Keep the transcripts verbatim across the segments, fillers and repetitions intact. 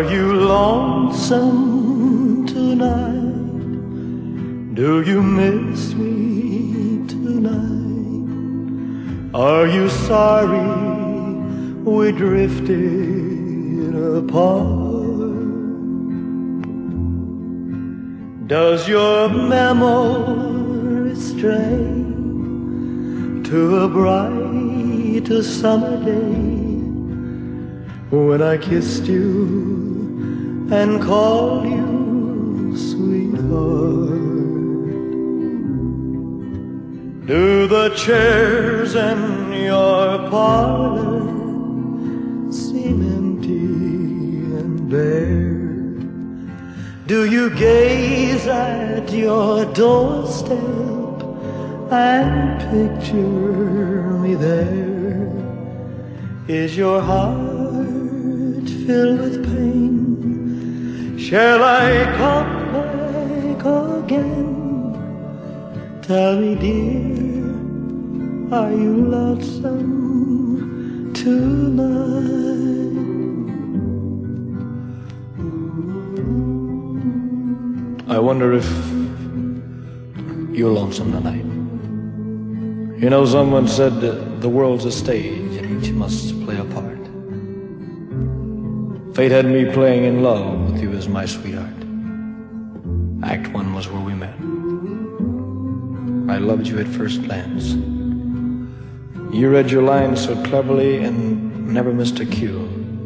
you lonesome tonight? Do you miss me tonight? Are you sorry we drifted apart? Does your memory stray to a bright summer day when I kissed you and called you sweetheart? Do the chairs in your parlor seem empty and bare? Do you gaze at your doorstep and picture me there? Is your heart filled with pain? Shall I come back again? Tell me, dear, are you lonesome tonight? I wonder if you're lonesome tonight. You know, someone said that the world's a stage and each must play a part. Fate had me playing in love with you as my sweetheart. Act one was where we met. I loved you at first glance. You read your lines so cleverly and never missed a cue.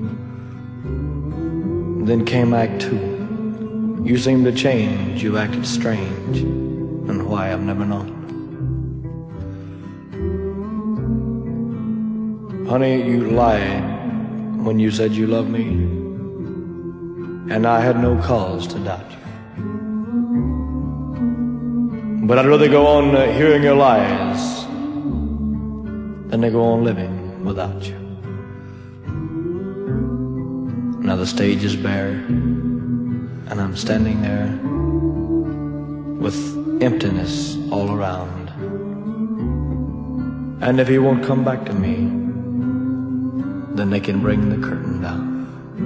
Then came act two. You seemed to change, you acted strange, and why I've never known. Honey, you lied when you said you loved me, and I had no cause to doubt you. But I'd rather go on uh, hearing your lies than to go on living without you. Now the stage is bare, and I'm standing there with emptiness all around. And if he won't come back to me, then they can bring the curtain down.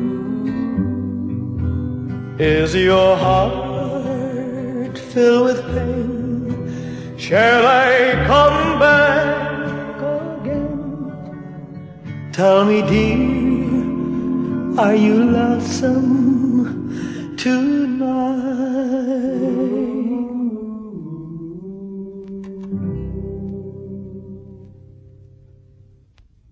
Is your heart filled with pain? Shall I come back again? Tell me, dear, are you lonesome tonight?